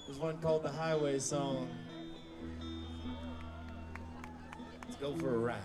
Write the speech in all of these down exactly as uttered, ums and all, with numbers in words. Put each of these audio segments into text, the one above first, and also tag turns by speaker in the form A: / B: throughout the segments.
A: There's one called the Highway Song. Let's go for a ride.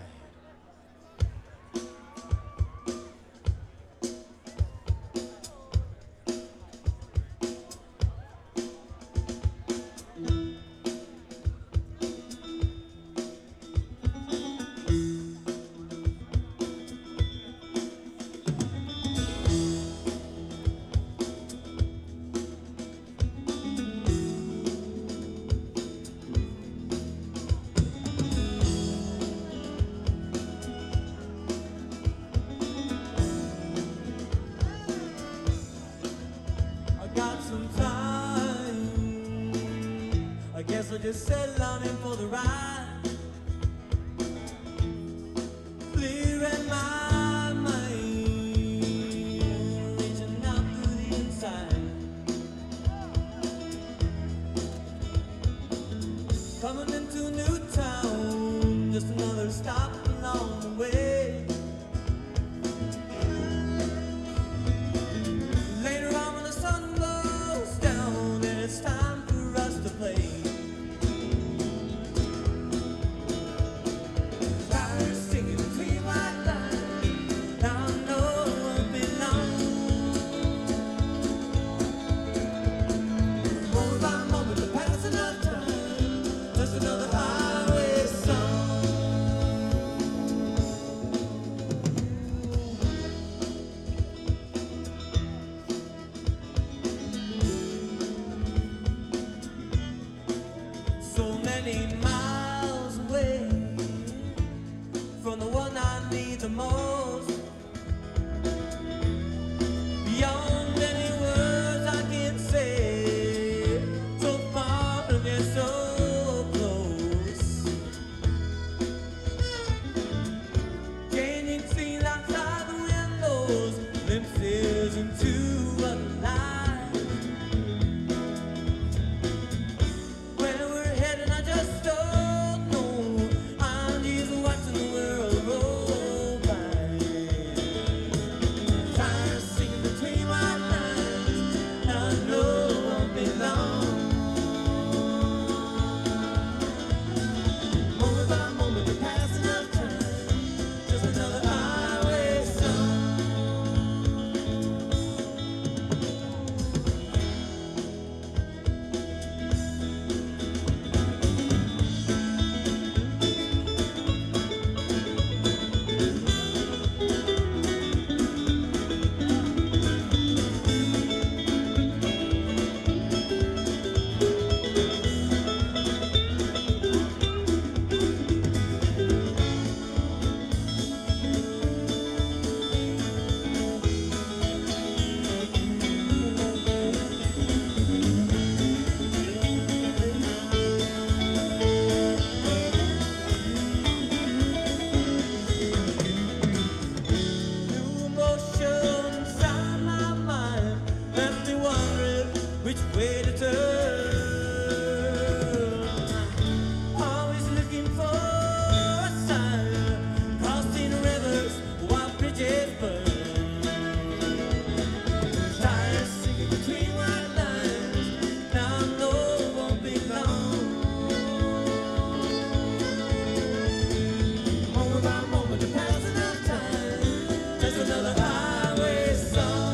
B: I guess I'll just settle on in for the ride, clearing my mind, reaching out through the inside, coming into a new town, just another stop along the way. Later on when the sun goes down and it's time for us to play, many miles away from the one I need the most, beyond any words I can say, so far and yet so close. Changing scenes outside the windows, glimpses into other lives. Which way to turn? Always looking for a sign, crossing rivers while bridges burn. Tired singing between white lines, now I know it won't be long. Moment by moment, the passing of time, just another highway song.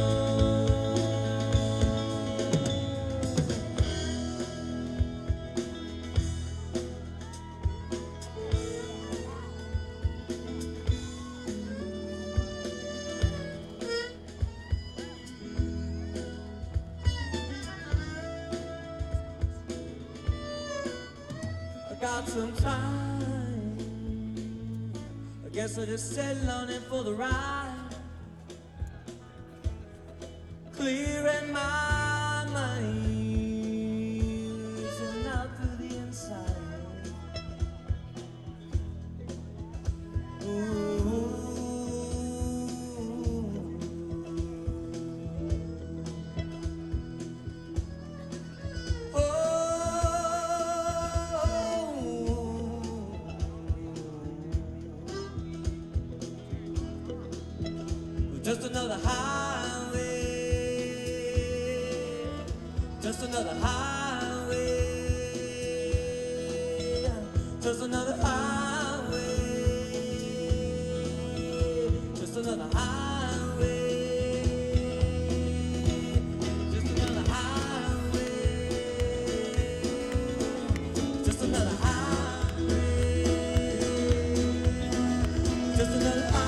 B: Got some time, I guess I'll just settle on it for the ride, clearing my mind, reaching out through the inside. Ooh. Just another highway, just another highway. Just another highway. Just another highway. Just another highway. Just another highway. Just another highway.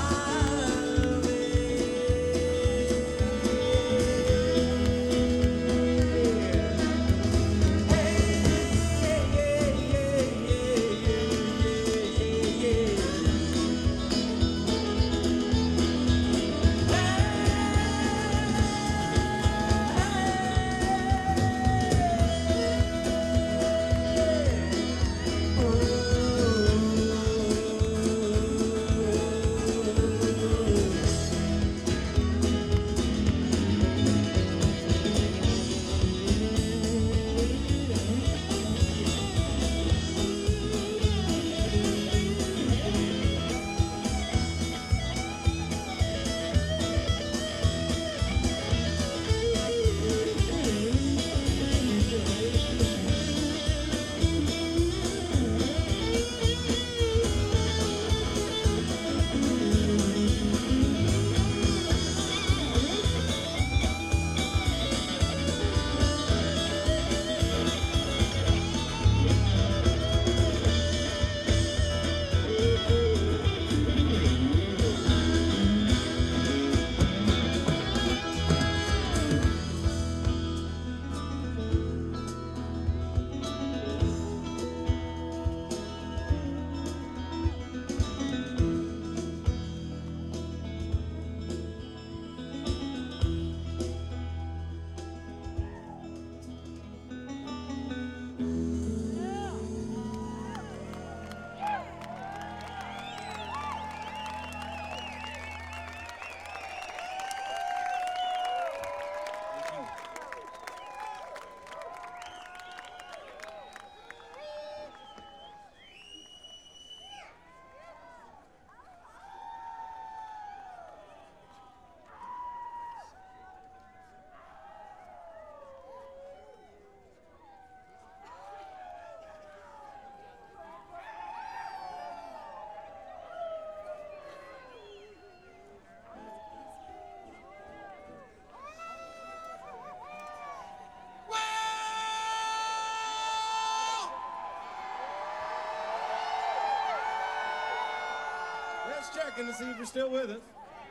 A: Just checking to see if you're still with us.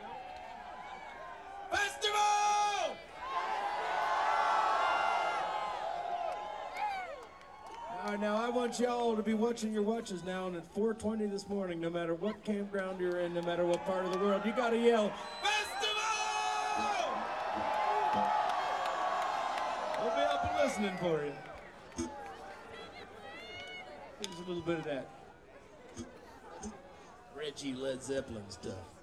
A: Festival! All right, now I want y'all to be watching your watches now, and at four twenty this morning, no matter what campground you're in, no matter what part of the world, you gotta yell, Festival! We'll be up and listening for you. Here's a little bit of that Reggie Led Zeppelin stuff.